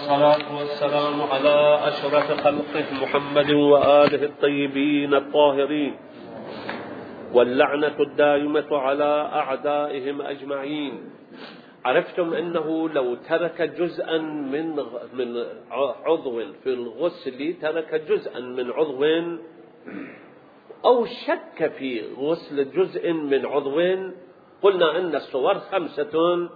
والصلاة والسلام على أشرف خلقه محمد وآله الطيبين الطاهرين، واللعنة الدائمة على أعدائهم أجمعين. عرفتم أنه لو ترك جزءا من عضو في الغسل، ترك جزءا من عضو أو شك في غسل جزء من عضو، قلنا أن الصور 5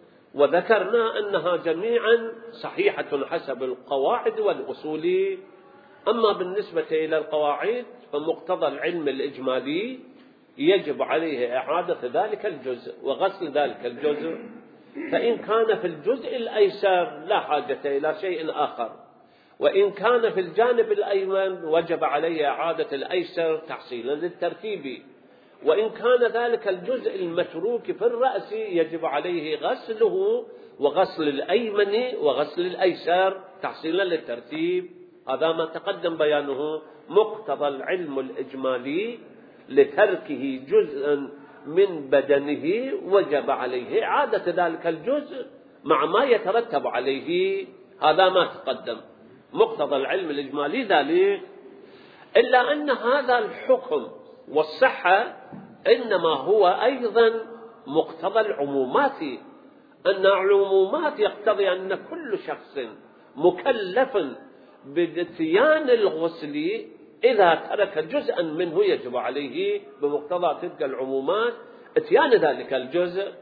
وذكرنا أنها جميعا صحيحة حسب القواعد والأصول. أما بالنسبة إلى القواعد فمقتضى العلم الإجمالي يجب عليه إعادة ذلك الجزء وغسل ذلك الجزء، فإن كان في الجزء الأيسر لا حاجة إلى شيء آخر، وإن كان في الجانب الأيمن وجب عليه إعادة الأيسر تحصيلا للترتيب، وإن كان ذلك الجزء المتروك في الرأس يجب عليه غسله وغسل الأيمن وغسل الأيسر تحصيلا للترتيب. هذا ما تقدم بيانه. مقتضى العلم الإجمالي لتركه جزءا من بدنه وجب عليه إعادة ذلك الجزء مع ما يترتب عليه. هذا ما تقدم مقتضى العلم الإجمالي ذلك، إلا أن هذا الحكم والصحة إنما هو أيضا مقتضى العمومات، أن العمومات يقتضي أن كل شخص مكلف باتيان الغسل إذا ترك جزءا منه يجب عليه بمقتضى تلك العمومات اتيان ذلك الجزء،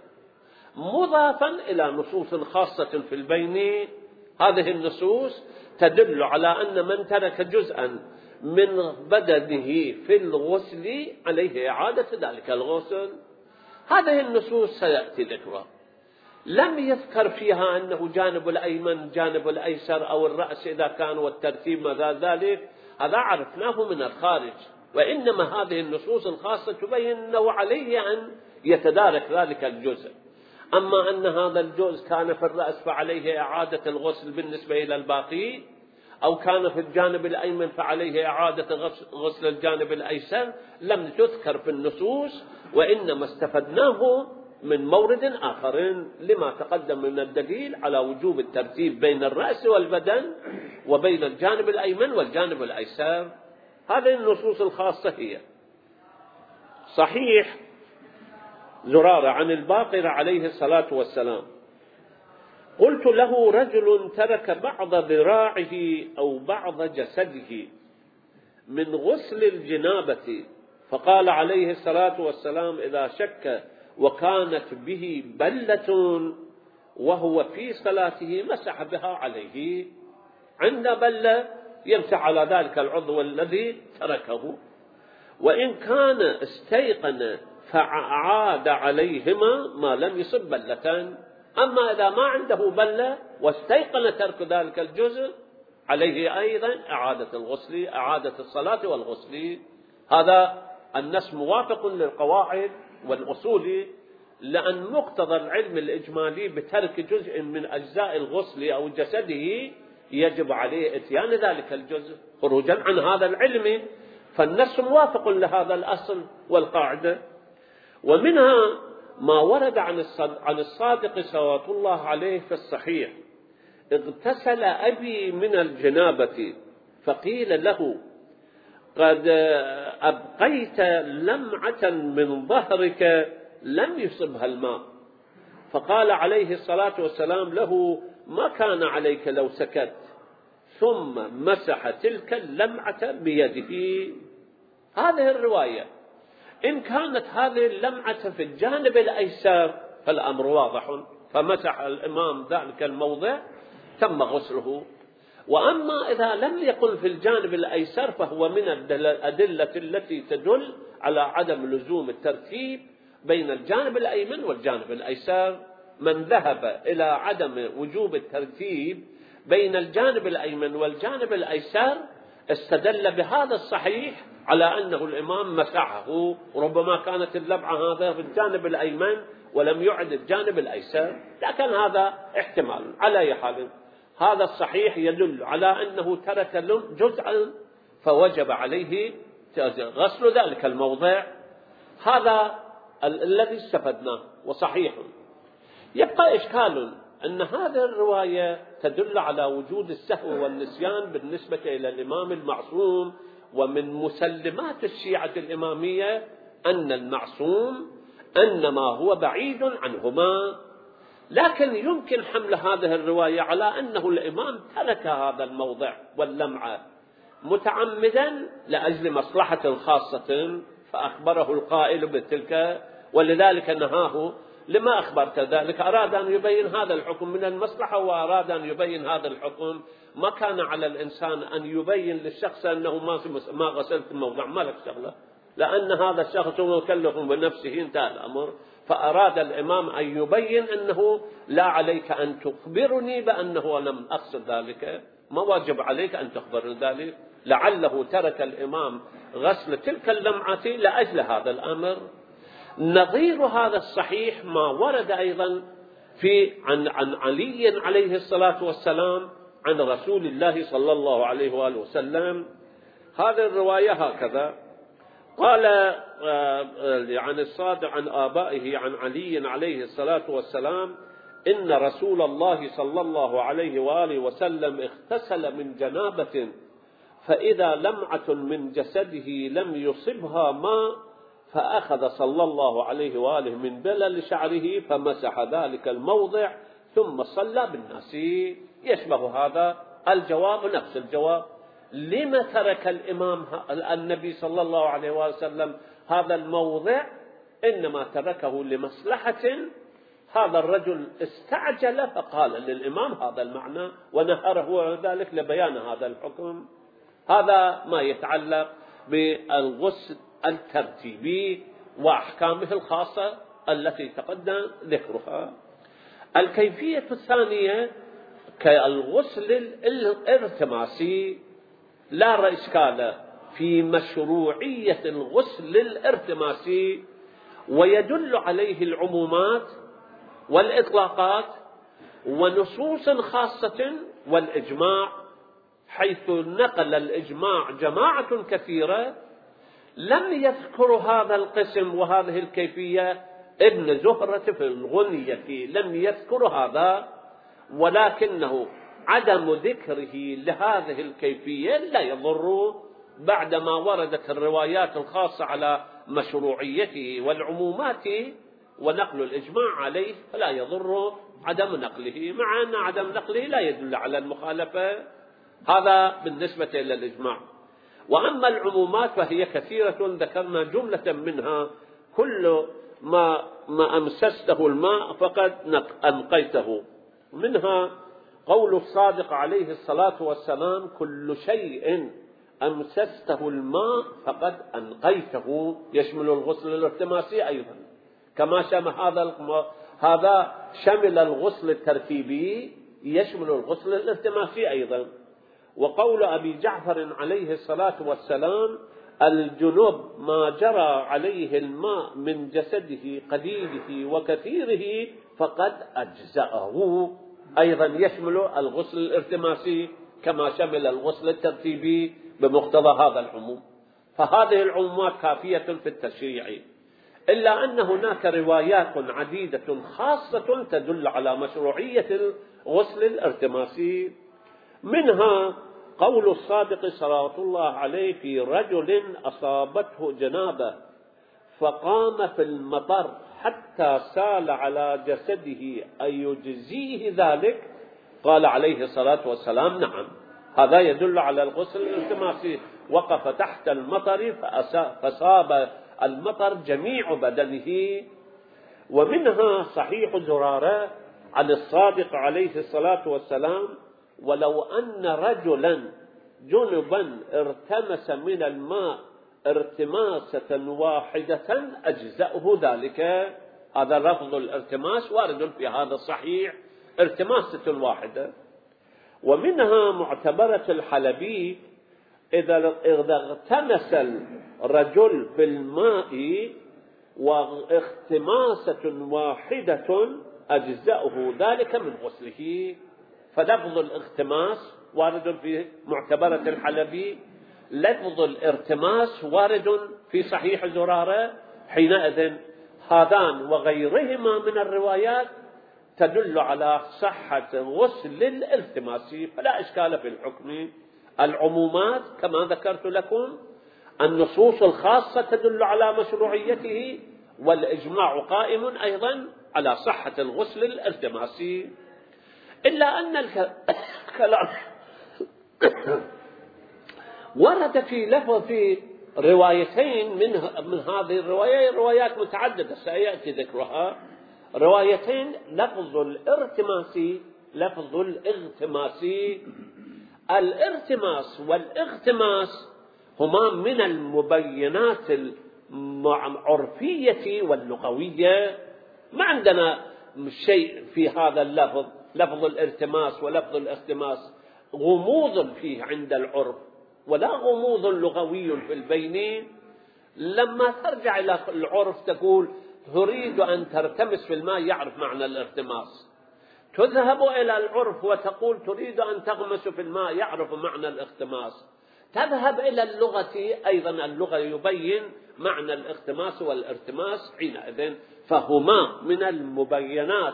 مضافا إلى نصوص خاصة في البين. هذه النصوص تدل على أن من ترك جزءا من بدنه في الغسل عليه إعادة ذلك الغسل. هذه النصوص سيأتي ذكرها، لم يذكر فيها أنه جانب الأيمن جانب الأيسر أو الرأس إذا كان والترتيب ماذا ذلك، هذا عرفناه من الخارج، وإنما هذه النصوص الخاصة تبين أنه عليه أن يتدارك ذلك الجزء. أما أن هذا الجزء كان في الرأس فعليه إعادة الغسل بالنسبة إلى الباقي، أو كان في الجانب الأيمن فعليه إعادة غسل الجانب الأيسر، لم تذكر في النصوص، وإنما استفدناه من مورد آخر لما تقدم من الدليل على وجوب الترتيب بين الرأس والبدن وبين الجانب الأيمن والجانب الأيسر. هذه النصوص الخاصة هي صحيح زرارة عن الباقر عليه الصلاة والسلام: قلت له رجل ترك بعض ذراعه أو بعض جسده من غسل الجنابة، فقال عليه الصلاة والسلام: إذا شك وكانت به بلة وهو في صلاته مسح بها عليه. عند بلة يمسح على ذلك العضو الذي تركه، وإن كان استيقن فعاد عليهما ما لم يصب بلة. أما إذا ما عنده بلة واستيقن ترك ذلك الجزء عليه أيضا إعادة الغسل، إعادة الصلاة والغسل. هذا النص موافق للقواعد والأصول، لأن مقتضى العلم الإجمالي بترك جزء من أجزاء الغسل أو جسده يجب عليه اتيان ذلك الجزء خروجا عن هذا العلم، فالنص موافق لهذا الأصل والقاعدة. ومنها ما ورد عن الصادق صلوات الله عليه في الصحيح: اغتسل أبي من الجنابة فقيل له: قد أبقيت لمعة من ظهرك لم يصبها الماء. فقال عليه الصلاة والسلام له: ما كان عليك لو سكت، ثم مسح تلك اللمعة بيده. هذه الرواية إن كانت هذه اللمعة في الجانب الأيسر فالأمر واضح، فمسح الإمام ذلك الموضع تم غسله. وأما إذا لم يكن في الجانب الأيسر فهو من الأدلة التي تدل على عدم لزوم الترتيب بين الجانب الأيمن والجانب الأيسر. من ذهب إلى عدم وجوب الترتيب بين الجانب الأيمن والجانب الأيسر استدل بهذا الصحيح على أنه الإمام مسحه، وربما كانت اللمعة هذا في الجانب الأيمن ولم يعد الجانب الأيسر، لكن هذا احتمال. على أي حال هذا الصحيح يدل على أنه ترك جزءا فوجب عليه غسل ذلك الموضع. هذا الذي استفدناه وصحيح. يبقى إشكال أن هذه الرواية تدل على وجود السهو والنسيان بالنسبة إلى الإمام المعصوم، ومن مسلمات الشيعة الإمامية أن المعصوم أنما هو بعيد عنهما. لكن يمكن حمل هذه الرواية على أنه الإمام ترك هذا الموضع واللمعة متعمدا لأجل مصلحة خاصة، فأخبره القائل بتلك ولذلك نهاه. لما أخبرت ذلك؟ أراد أن يبين هذا الحكم من المصلحة، وأراد أن يبين هذا الحكم. ما كان على الإنسان أن يبين للشخص أنه ما غسلت الموضع، ما لك شغلة، لأن هذا الشخص مكلف بنفسه، انتهى الأمر. فأراد الإمام أن يبين أنه لا عليك أن تخبرني بأنه لم أقصد ذلك، ما واجب عليك أن تخبرني ذلك. لعله ترك الإمام غسل تلك اللمعة لأجل هذا الأمر. نظير هذا الصحيح ما ورد أيضا عن علي عليه الصلاة والسلام عن رسول الله صلى الله عليه وآله وسلم. هذه الرواية هكذا قال عن الصادق عن آبائه عن علي عليه الصلاة والسلام: إن رسول الله صلى الله عليه وآله وسلم اغتسل من جنابة، فإذا لمعة من جسده لم يصبها ماء، فأخذ صلى الله عليه وآله من بلل شعره فمسح ذلك الموضع ثم صلى بالناس. يشبه هذا الجواب نفس الجواب. لما ترك الإمام النبي صلى الله عليه وسلم هذا الموضع؟ إنما تركه لمصلحة. هذا الرجل استعجل فقال للإمام هذا المعنى ونهره ذلك لبيان هذا الحكم. هذا ما يتعلق بالغسل الترتيبي وأحكامه الخاصة التي تقدم ذكرها. الكيفية الثانية كالغسل الارتماسي، لا إشكال في مشروعية الغسل الارتماسي، ويدل عليه العمومات والإطلاقات ونصوص خاصة والإجماع، حيث نقل الإجماع جماعة كثيرة. لم يذكر هذا القسم وهذه الكيفية ابن زهرة في الغنية، لم يذكر هذا، ولكنه عدم ذكره لهذه الكيفية لا يضر بعدما وردت الروايات الخاصة على مشروعيته والعمومات ونقل الإجماع عليه، فلا يضر عدم نقله، مع أن عدم نقله لا يدل على المخالفة. هذا بالنسبة إلى الإجماع. وأما العمومات فهي كثيرة، ذكرنا جملة منها: كل ما أمسسته الماء فقد أنقيته. منها قول الصادق عليه الصلاة والسلام: كل شيء أمسسته الماء فقد أنقيته، يشمل الغسل الارتماسي أيضا، كما شمل هذا شمل الغسل الترتيبي يشمل الغسل الارتماسي أيضا. وقول أبي جعفر عليه الصلاة والسلام: الجنوب ما جرى عليه الماء من جسده قليله وكثيره فقد أجزأه، أيضا يشمل الغسل الارتماسي كما شمل الغسل الترتيبي بمقتضى هذا العموم. فهذه العمومات كافية في التشريع، إلا أن هناك روايات عديدة خاصة تدل على مشروعية الغسل الارتماسي. منها قول الصادق صلوات الله عليه في رجل أصابته جنابة فقام في المطر حتى سال على جسده أيجزيه ذلك؟ قال عليه الصلاة والسلام: نعم، هذا يدل على الغسل الالتماسي. وقف تحت المطر فصاب المطر جميع بدنه. ومنها صحيح زرارة عن الصادق عليه الصلاة والسلام: ولو أن رجلا جنبا ارتمس من الماء ارتماسة واحدة أجزأه ذلك. هذا لفظ الارتماس وارد في هذا الصحيح، ارتماسة واحدة. ومنها معتبرة الحلبي: إذا اغتمس الرجل في الماء واغتماسة واحدة أجزأه ذلك من غسله. فلفظ الاغتماس وارد في معتبرة الحلبي، لفظ الارتماس وارد في صحيح زرارة. حينئذ هذان وغيرهما من الروايات تدل على صحة غسل الالتماس، فلا إشكال في الحكم. العمومات كما ذكرت لكم، النصوص الخاصة تدل على مشروعيته، والإجماع قائم أيضا على صحة الغسل الالتماسي. إلا أن الكلام ورد في روايتين من هذه الرواية، روايات متعددة سيأتي ذكرها، روايتين لفظ الاغتماسي. الارتماس والاغتماس هما من المبينات العرفية واللغوية. ما عندنا شيء في هذا اللفظ، لفظ الارتماس ولفظ الاغتماس غموض فيه عند العرف ولا غموض لغوي في البين. لما ترجع إلى العرف تقول تريد أن ترتمس في الماء، يعرف معنى الارتماس. تذهب إلى العرف وتقول تريد أن تغمس في الماء، يعرف معنى الاغتماس. تذهب إلى اللغة، أيضا اللغة يبين معنى الاغتماس والارتماس حينئذ، فهما من المبينات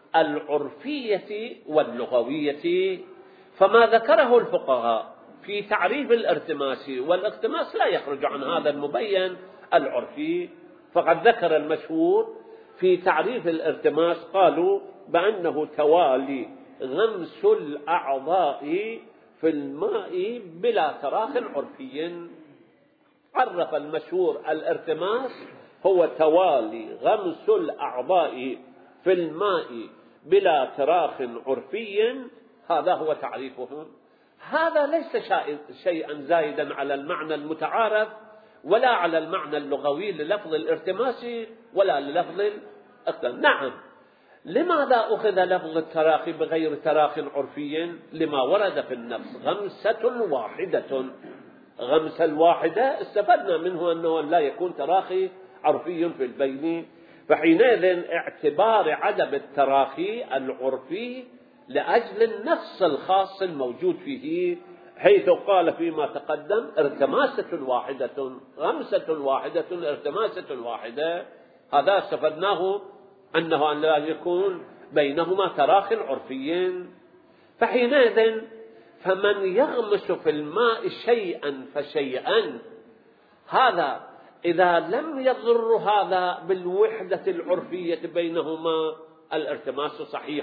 العرفية واللغوية. فما ذكره الفقهاء في تعريف الارتماس والاغتماس لا يخرج عن هذا المبين العرفي. فقد ذكر المشهور في تعريف الارتماس، قالوا بأنه توالي غمس الأعضاء في الماء بلا تراخ عرفي. عرف المشهور الارتماس هو توالي غمس الأعضاء في الماء بلا تراخ عرفي، هذا هو تعريفهم. هذا ليس شيئا زائدا على المعنى المتعارف ولا على المعنى اللغوي للفظ الارتماس ولا للفظ الأغتماس. نعم، لماذا أخذ لفظ التراخي بغير تراخ عرفي؟ لما ورد في النص غمسة واحدة. غمسة الواحدة استفدنا منه أنه لا يكون تراخي عرفي في البين. فحينئذ اعتبار عدم التراخي العرفي لأجل النص الخاص الموجود فيه، حيث قال فيما تقدم ارتماسة واحدة، غمسة واحدة، ارتماسة واحدة، هذا استفدناه أنه أن لا يكون بينهما تراخ عرفي. فحينئذ فمن يغمس في الماء شيئا فشيئا، هذا إذا لم يضر هذا بالوحدة العرفية بينهما الارتماس صحيح،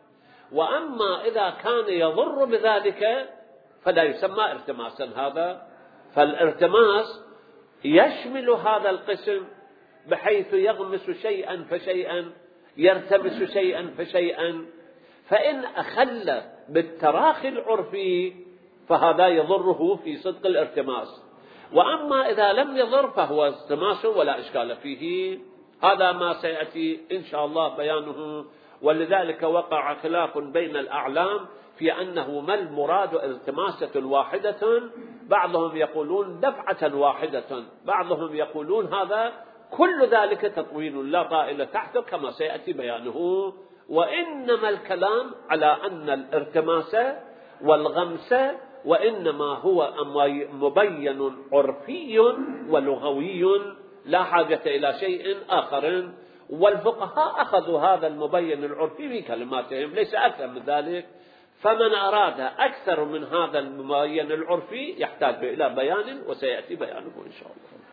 وأما إذا كان يضر بذلك فلا يسمى ارتماسا هذا. فالارتماس يشمل هذا القسم بحيث يغمس شيئا فشيئا، يرتمس شيئا فشيئا. فإن أخل بالتراخي العرفي فهذا يضره في صدق الارتماس، وأما إذا لم يضر فهو ارتماس ولا إشكال فيه. هذا ما سيأتي إن شاء الله بيانه. ولذلك وقع خلاف بين الأعلام في أنه ما المراد التماسة واحدة. بعضهم يقولون دفعة واحدة، بعضهم يقولون هذا كل ذلك تطويل لا طائل تحته كما سيأتي بيانه. وإنما الكلام على أن الارتماس والغمس وإنما هو مبين عرفي ولغوي لا حاجة إلى شيء آخر. والفقهاء أخذوا هذا المبين العرفي في كلماتهم، ليس أكثر من ذلك. فمن أراد أكثر من هذا المبين العرفي يحتاج إلى بيان، وسيأتي بيانه إن شاء الله.